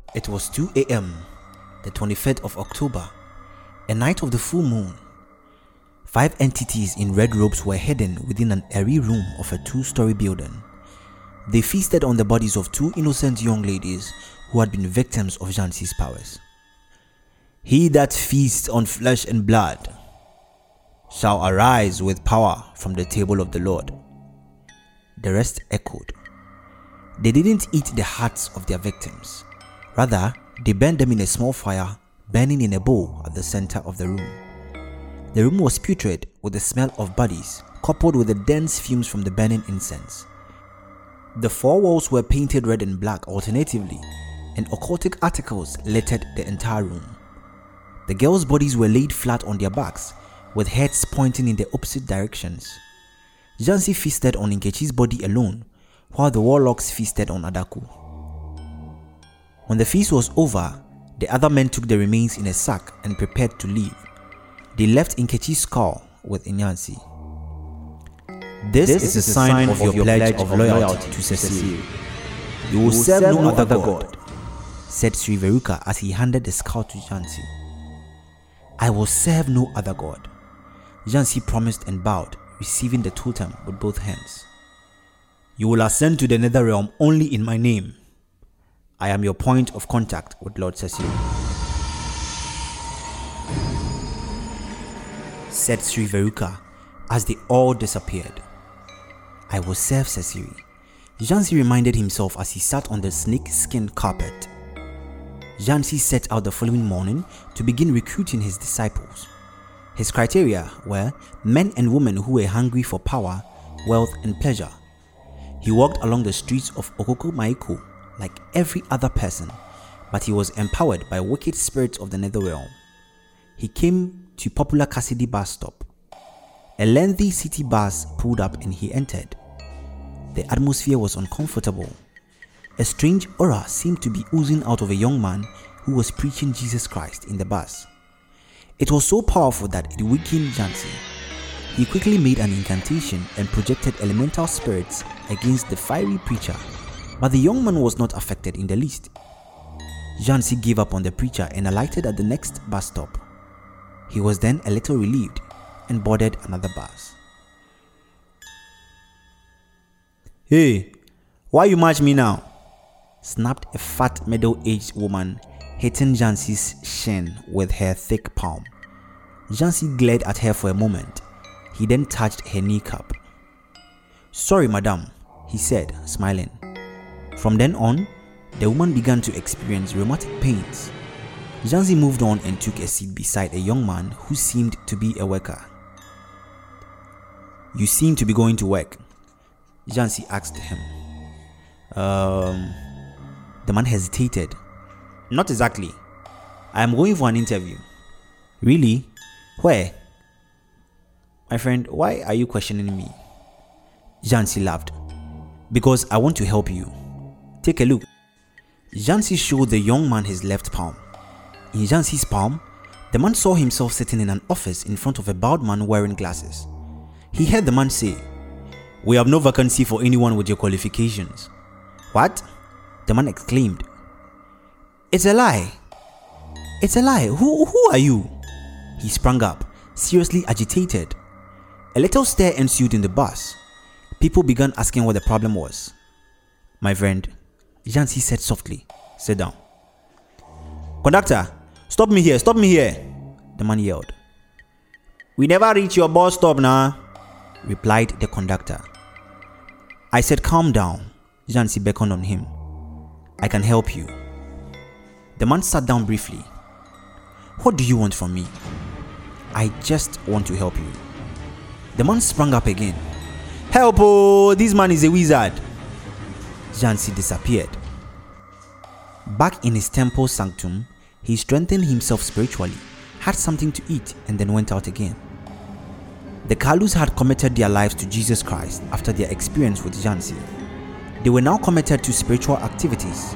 It was 2 a.m., the 25th of October, a night of the full moon. 5 entities in red robes were hidden within an airy room of a 2-story building. They feasted on the bodies of 2 innocent young ladies who had been victims of Jansi's powers. "He that feasts on flesh and blood shall arise with power from the table of the Lord." The rest echoed. They didn't eat the hearts of their victims. Rather, they burned them in a small fire burning in a bowl at the center of the room. The room was putrid with the smell of bodies, coupled with the dense fumes from the burning incense. The 4 walls were painted red and black alternatively, and occultic articles littered the entire room. The girls' bodies were laid flat on their backs, with heads pointing in the opposite directions. Jansi feasted on Nkechi's body alone, while the warlocks feasted on Adaku. When the feast was over, the other men took the remains in a sack and prepared to leave. They left Nkechi's skull with Inyansi. "This is a sign of your pledge of loyalty to Cecile. You will serve no other god," said Sri Veruca as he handed the skull to Jansi. "I will serve no other god," Jansi promised and bowed, receiving the totem with both hands. "You will ascend to the nether realm only in my name. I am your point of contact with Lord Cecile," said Sri Veruca as they all disappeared. "I will serve Cecile," Jansi reminded himself as he sat on the snake-skin carpet. Jansi set out the following morning to begin recruiting his disciples. His criteria were men and women who were hungry for power, wealth, and pleasure. He walked along the streets of Okoko Maiko like every other person, but he was empowered by wicked spirits of the netherrealm. He came to popular Cassidy bus stop. A lengthy city bus pulled up and he entered. The atmosphere was uncomfortable. A strange aura seemed to be oozing out of a young man who was preaching Jesus Christ in the bus. It was so powerful that it weakened Jansi. He quickly made an incantation and projected elemental spirits against the fiery preacher, but the young man was not affected in the least. Jansi gave up on the preacher and alighted at the next bus stop. He was then a little relieved and boarded another bus. "Hey, why you match me now?" snapped a fat middle-aged woman, hitting Jansi's shin with her thick palm. Jansi glared at her for a moment. He then touched her kneecap. "Sorry, madam," he said, smiling. From then on, the woman began to experience rheumatic pains. Jansi moved on and took a seat beside a young man who seemed to be a worker. "You seem to be going to work," Jansi asked him. The man hesitated. "Not exactly. I am going for an interview." "Really? Where?" "My friend, why are you questioning me?" Jansi laughed. "Because I want to help you. Take a look." Jansi showed the young man his left palm. In Jansi's palm, the man saw himself sitting in an office in front of a bowed man wearing glasses. He heard the man say, "We have no vacancy for anyone with your qualifications." "What?" the man exclaimed. "It's a lie. It's a lie. Who are you?" He sprang up, seriously agitated. A little stir ensued in the bus. People began asking what the problem was. "My friend," Jansi said softly, "sit down." "Conductor, stop me here, stop me here," the man yelled. "We never reach your bus stop now," replied the conductor. "I said calm down," Jansi beckoned on him. "I can help you." The man sat down briefly. "What do you want from me?" "I just want to help you." The man sprang up again. "Help! Oh, this man is a wizard." Jansi disappeared. Back in his temple sanctum, he strengthened himself spiritually, had something to eat, and then went out again. The Kalus had committed their lives to Jesus Christ after their experience with Jansi. They were now committed to spiritual activities.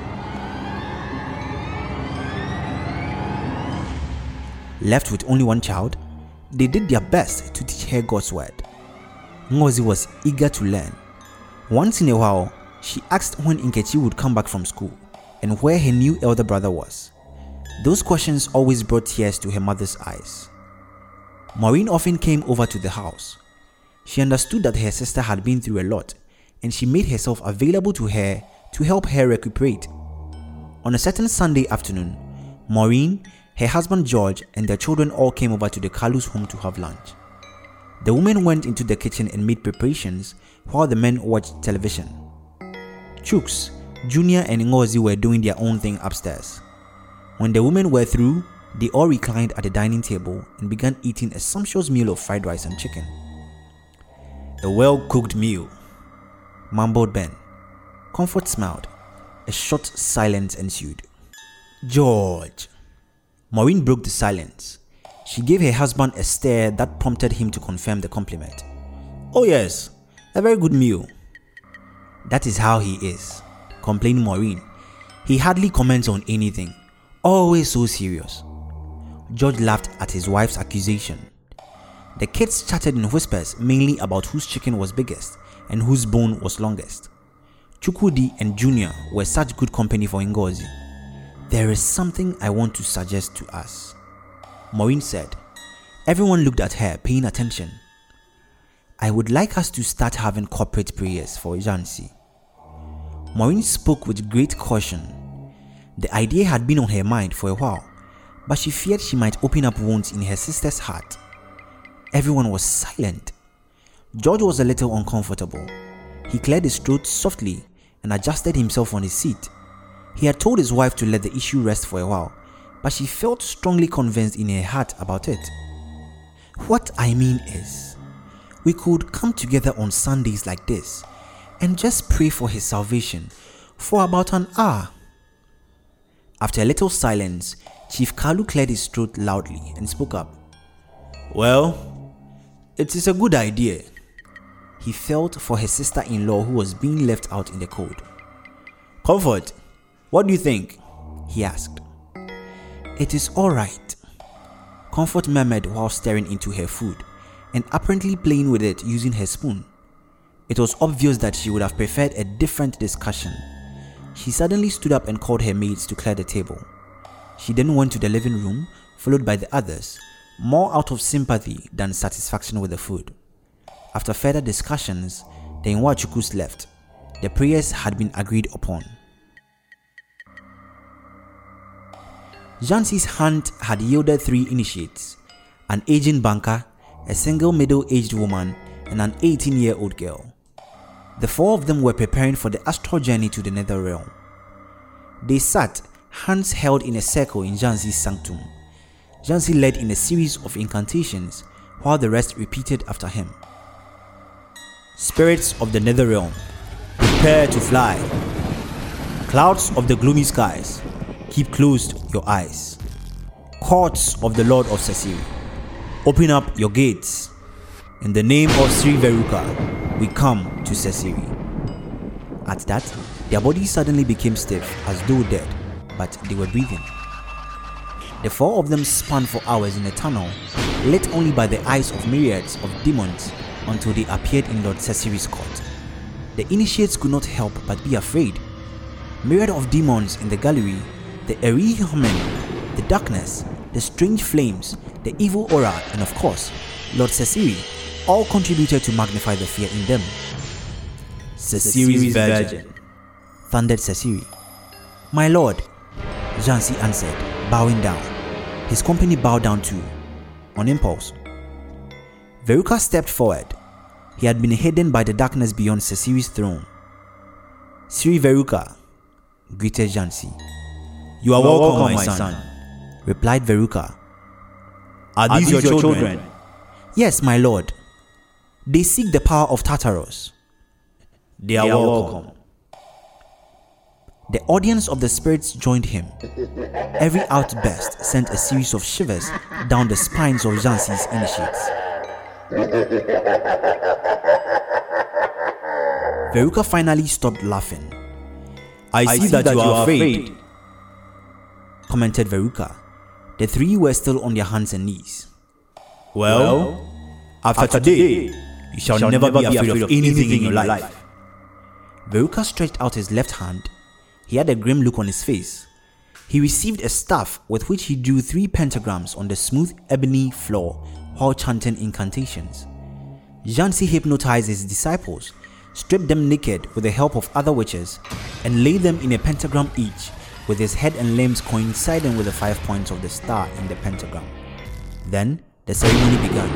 Left with only one child, they did their best to teach her God's word. Ngozi was eager to learn. Once in a while, she asked when Nkechi would come back from school. and where her new elder brother was. Those questions always brought tears to her mother's eyes. Maureen often came over to the house. She understood that her sister had been through a lot, and she made herself available to her to help her recuperate. On a certain Sunday afternoon, Maureen, her husband George, and their children all came over to the Kalu's home to have lunch. The women went into the kitchen and made preparations while the men watched television. Chooks, Junior, and Ngozi were doing their own thing upstairs. When the women were through, they all reclined at the dining table and began eating a sumptuous meal of fried rice and chicken. "A well-cooked meal," mumbled Ben. Comfort smiled. A short silence ensued. "George." Maureen broke the silence. She gave her husband a stare that prompted him to confirm the compliment. "Oh yes, a very good meal." "That is how he is," complained Maureen. "He hardly comments on anything, always so serious." George laughed at his wife's accusation. The kids chatted in whispers, mainly about whose chicken was biggest and whose bone was longest. Chukwudi and Junior were such good company for Ngozi. "There is something I want to suggest to us," Maureen said. Everyone looked at her, paying attention. "I would like us to start having corporate prayers for Jansi." Maureen spoke with great caution. The idea had been on her mind for a while, but she feared she might open up wounds in her sister's heart. Everyone was silent. George was a little uncomfortable. He cleared his throat softly and adjusted himself on his seat. He had told his wife to let the issue rest for a while, but she felt strongly convinced in her heart about it. "What I mean is, we could come together on Sundays like this and just pray for his salvation for about an hour." After a little silence, Chief Kalu cleared his throat loudly and spoke up. "Well, it is a good idea." He felt for his sister-in-law who was being left out in the cold. "Comfort, what do you think?" he asked. "It is all right," Comfort murmured while staring into her food and apparently playing with it using her spoon. It was obvious that she would have preferred a different discussion. She suddenly stood up and called her maids to clear the table. She then went to the living room, followed by the others, more out of sympathy than satisfaction with the food. After further discussions, the Nwachukus left. The prayers had been agreed upon. Jansi's hunt had yielded 3 initiates: an aging banker, a single middle-aged woman, and an 18-year-old girl. The 4 of them were preparing for the astral journey to the nether realm. They sat, hands held in a circle in Jansi's sanctum. Jansi led in a series of incantations, while the rest repeated after him. "Spirits of the nether realm, prepare to fly. Clouds of the gloomy skies, keep closed your eyes. Courts of the Lord of Sesiri, open up your gates. In the name of Sri Veruca, we come to Sesiri." At that, their bodies suddenly became stiff as though dead, but they were breathing. The 4 of them spun for hours in a tunnel, lit only by the eyes of myriads of demons, until they appeared in Lord Sesiri's court. The initiates could not help but be afraid. Myriad of demons in the gallery, the eerie humming, the darkness, the strange flames, the evil aura, and of course, Lord Sesiri, all contributed to magnify the fear in them. "Sesiri's virgin," thundered Sesiri. "My lord," Jansi answered, bowing down. His company bowed down too, on impulse. Veruca stepped forward. He had been hidden by the darkness beyond Sesiri's throne. "Sri Veruca," greeted Jansi. "You are welcome, my son," replied Veruca. "Are these your children?" "Yes, my lord. They seek the power of Tartarus." "They are welcome." The audience of the spirits joined him. Every outburst sent a series of shivers down the spines of Jansi's initiates. Veruca finally stopped laughing. I see that you are afraid," commented Veruca. The 3 were still on their hands and knees. "Well, after today, you shall never be afraid of anything in your life." Veruca stretched out his left hand. He had a grim look on his face. He received a staff with which he drew 3 pentagrams on the smooth ebony floor while chanting incantations. Jansi hypnotized his disciples, stripped them naked with the help of other witches, and laid them in a pentagram each, with his head and limbs coinciding with the 5 points of the star in the pentagram. Then the ceremony began.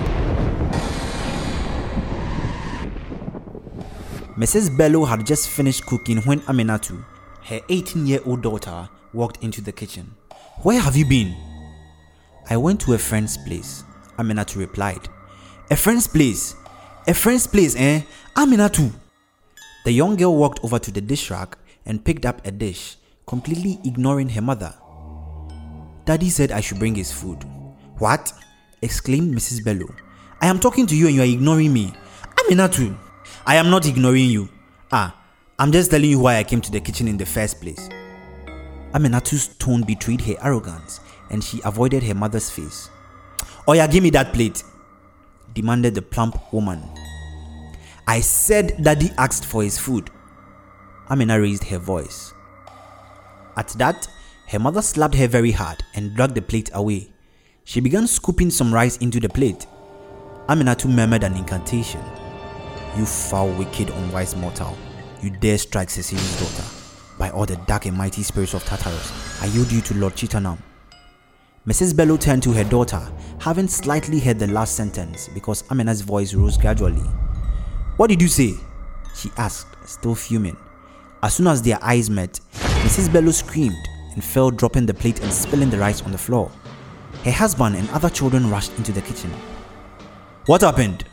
Mrs. Bello had just finished cooking when Aminatu, her 18-year-old daughter, walked into the kitchen. "Where have you been?" "I went to a friend's place," Aminatu replied. "A friend's place? A friend's place, eh? Aminatu!" The young girl walked over to the dish rack and picked up a dish, completely ignoring her mother. "Daddy said I should bring his food." "What?" exclaimed Mrs. Bello. "I am talking to you and you are ignoring me." "Aminatu, I am not ignoring you. I'm just telling you why I came to the kitchen in the first place." Aminatu's tone betrayed her arrogance and she avoided her mother's face. "Oya, give me that plate," demanded the plump woman. "I said Daddy asked for his food." Amina raised her voice. At that, her mother slapped her very hard and dragged the plate away. She began scooping some rice into the plate. Aminatu murmured an incantation. "You foul, wicked, unwise mortal, you dare strike Cecilia's daughter. By all the dark and mighty spirits of Tartarus, I yield you to Lord Chitanam." Mrs. Bello turned to her daughter, having slightly heard the last sentence because Amina's voice rose gradually. "What did you say?" she asked, still fuming. As soon as their eyes met, Mrs. Bello screamed and fell, dropping the plate and spilling the rice on the floor. Her husband and other children rushed into the kitchen. "What happened?"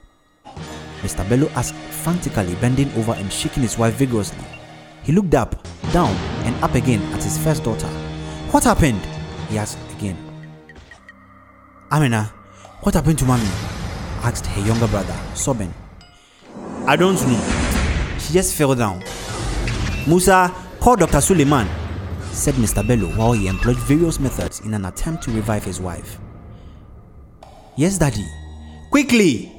Mr. Bello asked frantically, bending over and shaking his wife vigorously. He looked up, down, and up again at his first daughter. "What happened?" he asked again. "Amina, what happened to Mommy?" asked her younger brother, sobbing. "I don't know. She just fell down." "Musa, call Dr. Suleiman," said Mr. Bello while he employed various methods in an attempt to revive his wife. "Yes, Daddy." "Quickly!"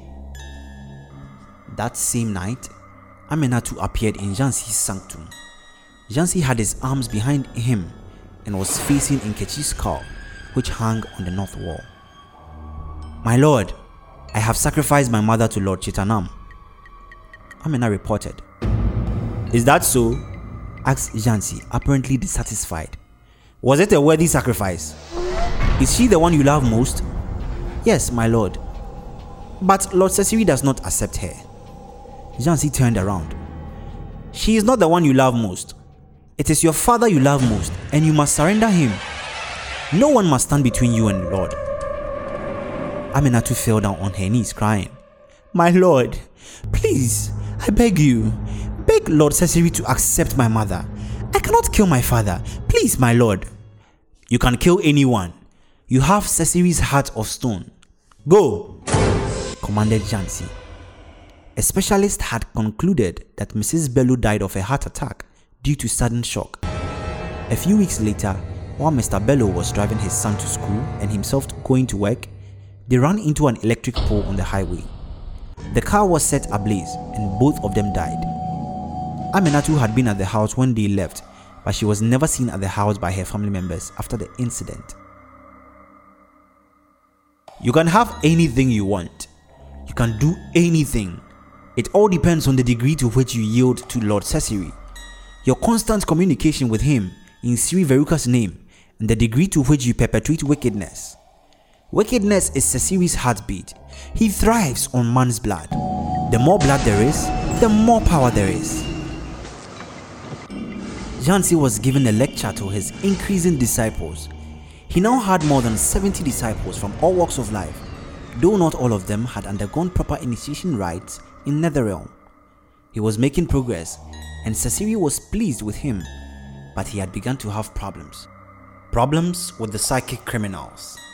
That same night, Aminatu appeared in Jansi's sanctum. Jansi had his arms behind him and was facing Nkechi's skull, which hung on the north wall. "My lord, I have sacrificed my mother to Lord Chitanam," Amina reported. "Is that so?" asked Jansi, apparently dissatisfied. "Was it a worthy sacrifice? Is she the one you love most?" "Yes, my lord. But Lord Cecily does not accept her." Jansi turned around. "She is not the one you love most. It is your father you love most, and you must surrender him. No one must stand between you and the Lord." Aminatu fell down on her knees, crying, "My lord, please, I beg you, beg Lord Cecily to accept my mother. I cannot kill my father. Please, my lord." "You can kill anyone. You have Cecily's heart of stone. Go," commanded Jansi. A specialist had concluded that Mrs. Bello died of a heart attack due to sudden shock. A few weeks later, while Mr. Bello was driving his son to school and himself going to work, they ran into an electric pole on the highway. The car was set ablaze and both of them died. Aminatu had been at the house when they left, but she was never seen at the house by her family members after the incident. You can have anything you want. You can do anything. It all depends on the degree to which you yield to Lord Cecily, your constant communication with him in Sri Veruca's name, and the degree to which you perpetuate wickedness. Wickedness is Cecili's heartbeat. He thrives on man's blood. The more blood there is, the more power there is. Jansi was given a lecture to his increasing disciples. He now had more than 70 disciples from all walks of life, though not all of them had undergone proper initiation rites in Netherrealm. He was making progress, and Cecily was pleased with him, but he had begun to have problems. Problems with the psychic criminals.